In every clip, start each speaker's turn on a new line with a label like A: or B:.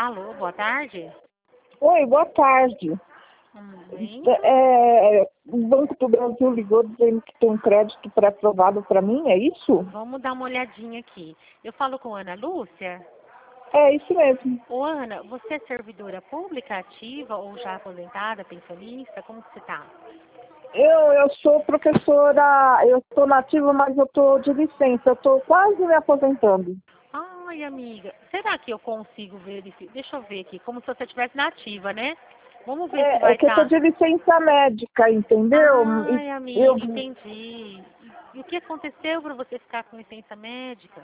A: Alô, boa tarde.
B: Oi, boa tarde.
A: Bem?
B: O Banco do Brasil ligou dizendo que tem um crédito pré-aprovado para mim, é isso?
A: Vamos dar uma olhadinha aqui. Eu falo com a Ana Lúcia.
B: É isso mesmo.
A: Ô, Ana, você é servidora pública ativa ou já aposentada, pensionista? Como que você tá?
B: Eu sou professora, eu estou nativa, mas eu estou de licença, eu estou quase me aposentando.
A: Ai, amiga, será que eu consigo verificar? Deixa eu ver aqui, como se você estivesse nativa, né? Vamos ver se
B: É
A: vai
B: que eu estou
A: estar.
B: de licença médica, entendeu?
A: Ai,
B: Eu,
A: amiga, entendi. E o que aconteceu para você ficar com licença médica?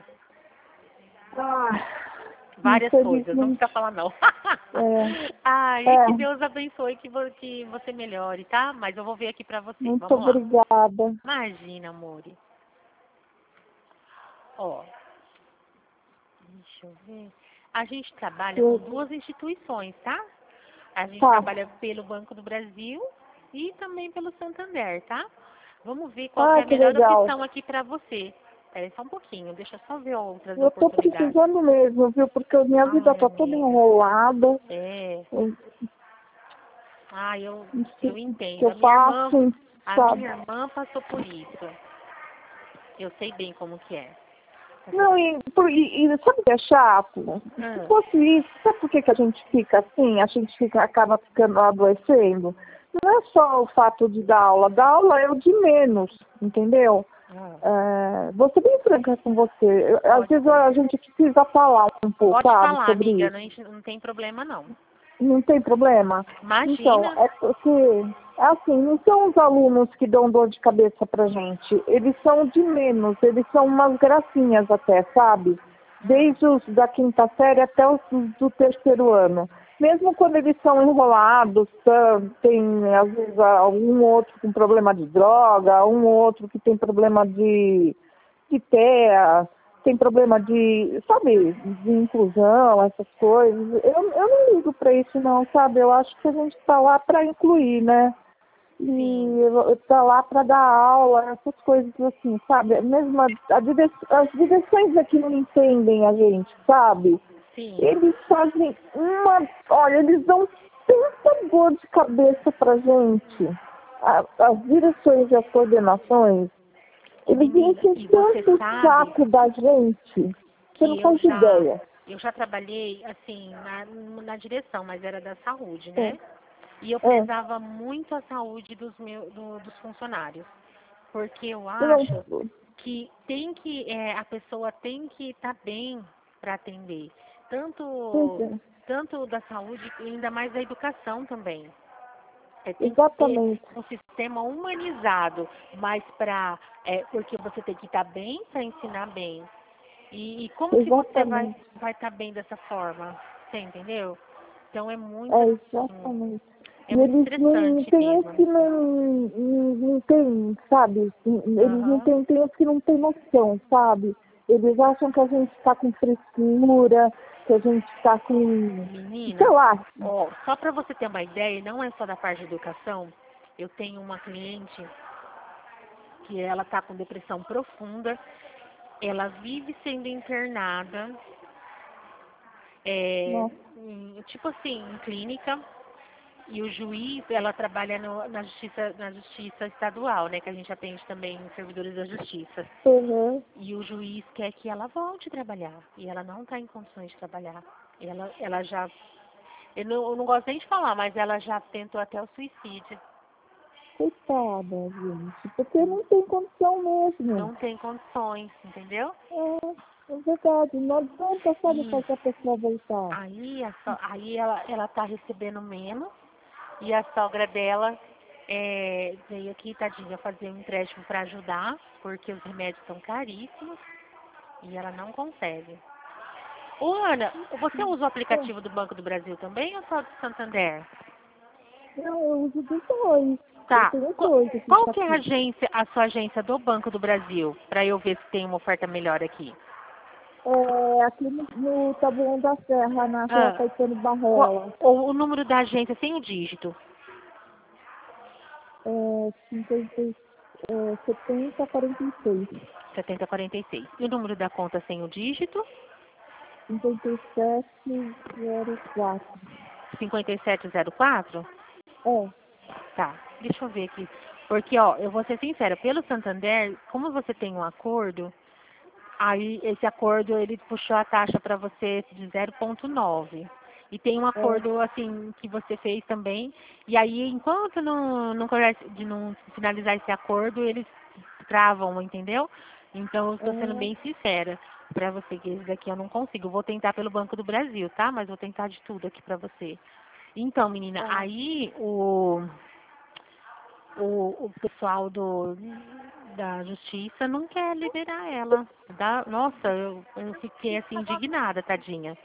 B: ah,
A: Várias coisas, não
B: infelizmente,
A: precisa falar não.
B: é,
A: Ai, que Deus abençoe, que você melhore, tá? Mas eu vou ver aqui pra você.
B: muito
A: Vamos lá.
B: obrigada.
A: Imagina, amore. Ó, deixa eu ver. A gente trabalha com duas instituições, tá? A gente
B: Tá.
A: trabalha pelo Banco do Brasil e também pelo Santander, tá? Vamos ver qual que é a
B: Que
A: melhor
B: legal.
A: opção aqui pra você. Espera aí só um pouquinho, deixa eu só ver outras
B: Eu estou
A: oportunidades.
B: precisando mesmo, viu? Porque a minha vida
A: Ai,
B: está toda
A: amiga.
B: enrolada.
A: É.
B: Eu
A: Ah, eu,
B: não sei
A: eu
B: o que
A: entendo.
B: eu faço,
A: A
B: sabe?
A: minha irmã passou por isso. Eu sei bem como que é.
B: Não, e sabe o que é chato? Se
A: Ah,
B: fosse isso, sabe por que que a gente fica assim? A gente acaba ficando adoecendo? Não é só o fato de dar aula é o de menos, entendeu?
A: ah,
B: Vou ser bem franca com você. Às
A: pode
B: vezes
A: ser.
B: a gente precisa falar um pouco,
A: Pode
B: sabe,
A: falar,
B: sobre
A: amiga.
B: isso.
A: Não tem problema, não.
B: Não tem problema? Então,
A: Imagina.
B: é porque, assim, não são os alunos que dão dor de cabeça pra gente. Eles são de menos, eles são umas gracinhas até, sabe? Desde os da quinta série até os do terceiro ano. Mesmo quando eles são enrolados, tem às vezes um outro com problema de droga, um outro que tem problema de TEA, tem problema de, sabe, de inclusão, essas coisas. Eu não ligo para isso não, sabe? Eu acho que a gente está lá para incluir, né?
A: Sim,
B: E está lá para dar aula, essas coisas assim, sabe? Mesmo as direções aqui não entendem a gente, sabe?
A: sim.
B: Eles fazem olha, eles dão tanta dor de cabeça pra gente. As direções e as coordenações,
A: Ô,
B: eles
A: menina,
B: enchem
A: e você
B: tanto o
A: sabe
B: saco da gente. Você não
A: que
B: faz ideia.
A: eu já trabalhei, assim, na direção, mas era da saúde,
B: É,
A: né? E eu
B: é.
A: prezava muito a saúde dos funcionários. Porque eu
B: Você não,
A: acho que a pessoa tem que estar bem para atender. Tanto,
B: é,
A: tanto da saúde e ainda mais da educação também. Tem que ser
B: exatamente.
A: um sistema humanizado, mas porque você tem que estar bem para ensinar bem. E como que você vai
B: Exatamente.
A: vai estar bem dessa forma? Você entendeu? Então
B: Exatamente.
A: é
B: E
A: muito
B: eles não
A: estressante
B: tem uns
A: mesmo.
B: que não tem, sabe? Eles não
A: Aham.
B: tem uns que não tem noção, sabe? Eles acham que a gente está com frescura, que a gente está com, sei
A: Menina,
B: lá.
A: ó, só para você ter uma ideia, não é só da parte de educação. Eu tenho uma cliente que ela está com depressão profunda, ela vive sendo internada,
B: Nossa,
A: tipo assim, em clínica, e o juiz, ela trabalha na justiça estadual, né, que a gente atende também servidores da justiça.
B: uhum.
A: E o juiz quer que ela volte a trabalhar, e ela não está em condições de trabalhar. Ela já, eu não gosto nem de falar, mas ela já tentou até o suicídio.
B: Coitada, gente. Porque não tem condição mesmo.
A: Não tem condições, entendeu?
B: É verdade. Não adianta, sabe,
A: E
B: fazer a pessoa voltar.
A: aí ela tá recebendo menos e a sogra dela veio aqui, tadinha, fazer um empréstimo para ajudar, porque os remédios são caríssimos e ela não consegue. Ô, Ana, você usa o
B: É.
A: aplicativo do Banco do Brasil também ou só do Santander?
B: Não, eu uso dos dois. Eu
A: Tá.
B: tenho dois aqui
A: Qual
B: pra
A: que é a sua agência do Banco do Brasil? Para eu ver se tem uma oferta melhor aqui.
B: aqui no Taboão da Serra, na rua
A: Ah,
B: Caetano Barrela.
A: o número da agência sem o dígito.
B: 50, 70, 46.
A: 7046. E o número da conta sem o dígito?
B: 5704.
A: 5704?
B: É.
A: Tá, deixa eu ver aqui. Porque, ó, eu vou ser sincera, pelo Santander, como você tem um acordo, aí esse acordo ele puxou a taxa para você de 0,9. E tem um
B: É.
A: acordo assim que você fez também. E aí, enquanto não finalizar esse acordo, eles travam, entendeu? Então, eu estou sendo bem sincera para você que esse daqui eu não consigo. Eu vou tentar pelo Banco do Brasil, tá? Mas vou tentar de tudo aqui para você. Então, menina,
B: Ah,
A: aí o pessoal da justiça não quer liberar ela. Nossa, eu fiquei assim indignada, tadinha.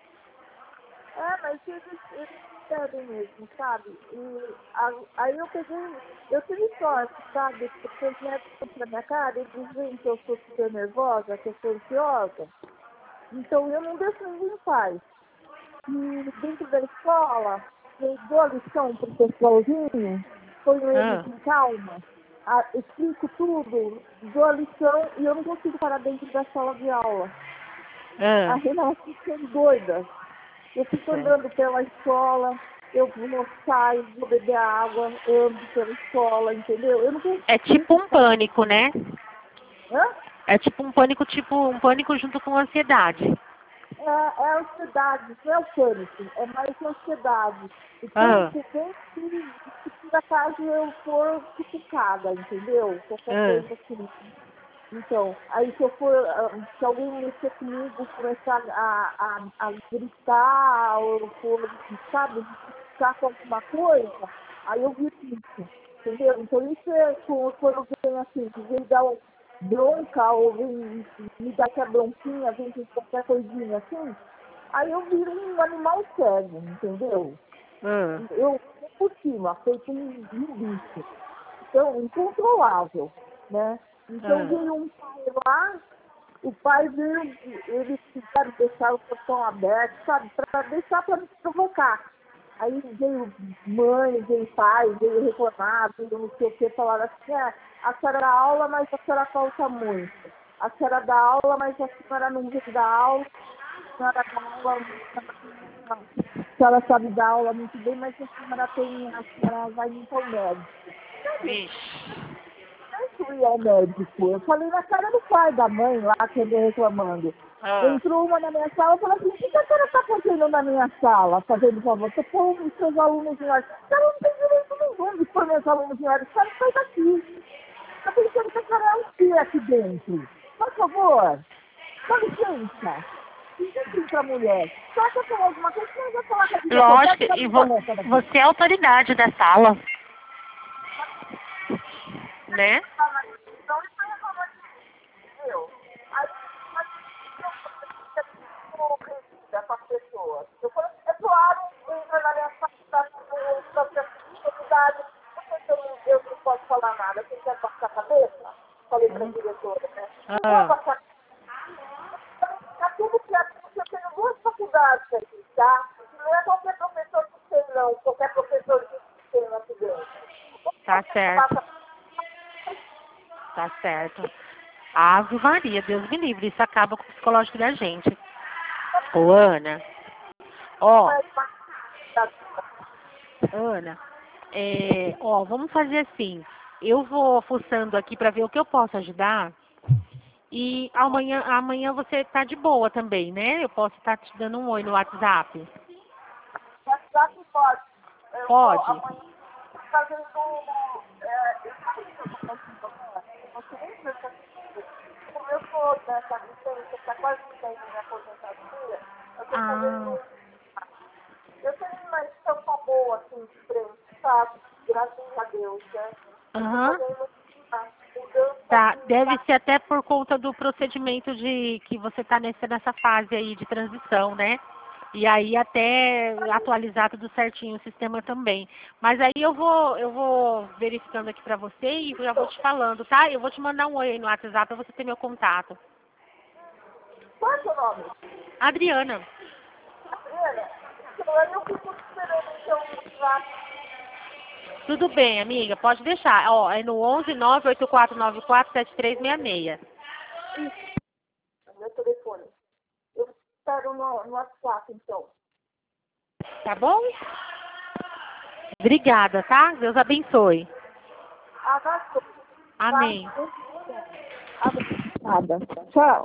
B: mas eles pedem mesmo, sabe? Aí eu peguei, eu tive sorte, sabe? Porque os médicos pra minha cara, eles veem que eu sou super nervosa, que eu sou ansiosa. Então eu não deixo ninguém em paz. E dentro da escola, eu dou a lição pro pessoalzinho, ponho eles
A: Ah,
B: em calma, explico tudo, dou a lição e eu não consigo parar dentro da sala de aula. A
A: ah,
B: Renata fica doida. Eu fico
A: certo.
B: andando pela escola, eu vou, saio, vou beber água, ando pela escola, entendeu? Eu não
A: É tipo
B: consigo
A: um
B: parar.
A: pânico, né?
B: Hã?
A: É tipo um pânico junto com ansiedade.
B: É a ansiedade, não é o pânico, é mais a ansiedade. O
A: Ah,
B: pânico vem se por acaso eu for cutucada, entendeu? Qualquer
A: ah,
B: coisa assim. Então, aí se eu for, se alguém mexer comigo, começar a gritar, ou eu for, sabe, ficar com alguma coisa, aí eu grito isso, entendeu? Então isso é quando vem assim, vem dar bronca, ou vem me dar essa bronquinha, vem com qualquer coisinha assim, aí eu viro um animal cego, entendeu?
A: ah,
B: Eu por cima, feito um bicho. Então, incontrolável, né? Então
A: ah.
B: veio um pai lá, o pai veio, eles quiseram deixar o portão aberto, sabe, para deixar para me provocar. Aí veio mãe, veio pai, veio reclamar, veio não sei o que, falaram assim, a senhora dá aula, mas a senhora falta muito. A senhora dá aula, mas a senhora não vem dar aula, a senhora dá aula, a senhora sabe dar aula muito bem, mas a senhora vai muito ao médico.
A: Vixe.
B: Eu fui ao médico. Eu falei na cara do pai, da mãe lá, que andou reclamando.
A: Ah,
B: Entrou uma na minha sala e falou assim, o que a senhora está fazendo na minha sala? Fazendo favor, estou pondo os seus alunos em ordem. A senhora não tem direito nenhum de pôr meus alunos em ordem. A senhora sai daqui. Está pensando que a senhora é o quê aqui dentro? Por favor, dá licença. Ninguém para a mulher. Só que eu falar alguma coisa, senão eu vou falar com a diretora.
A: lógico,
B: Pode dar
A: e
B: licença daqui.
A: você é a autoridade da sala, né?
B: Então, isso é reclamar entendeu? Aí, mas eu crescida com as pessoas. Eu falei, é claro, entra na minha faculdade, porque eu não posso falar nada. Você quer passar a cabeça? Falei para a
A: Hum.
B: diretora, né? Não vou
A: Ah,
B: passar. Tá tudo certo, porque eu tenho duas faculdades aqui, tá? E não é qualquer professor que tem, não. Qualquer professor que tem no acidente.
A: tá certo, tá certo. Ave Maria, Deus me livre, isso acaba com o psicológico da gente. Ô, Ana, ó, Ana, ó, vamos fazer assim. Eu vou fuçando aqui pra ver o que eu posso ajudar. E amanhã você tá de boa também, né? Eu posso estar te dando um oi no WhatsApp.
B: Já que pode. Eu vou
A: Pode?
B: amanhã fazendo. Eu sabe o que eu estou fazendo agora? Você nem pensa que como eu estou nessa licença, está quase saindo minha aposentadoria, eu estou
A: Ah,
B: fazendo. Eu tenho uma estampa boa assim de frente, sabe? Graças a Deus, né? Eu estou
A: aham.
B: fazendo uma mudança
A: Tá,
B: assim,
A: deve
B: tá?
A: ser até por conta do procedimento de que você está nessa fase aí de transição, né? E aí até atualizar tudo certinho o sistema também. Mas aí eu vou verificando aqui pra você e já vou te falando, tá? Eu vou te mandar um oi aí no WhatsApp pra você ter meu contato.
B: Qual é o seu nome?
A: Adriana,
B: Adriana? Então aí eu fico esperando então lá.
A: tudo bem, amiga? Pode deixar. Ó, é no 11 98494 7366.
B: Isso, meu telefone. Eu espero no WhatsApp, então.
A: Tá bom? Obrigada, tá? Deus abençoe.
B: Abraço.
A: Amém.
B: Obrigada. Tchau.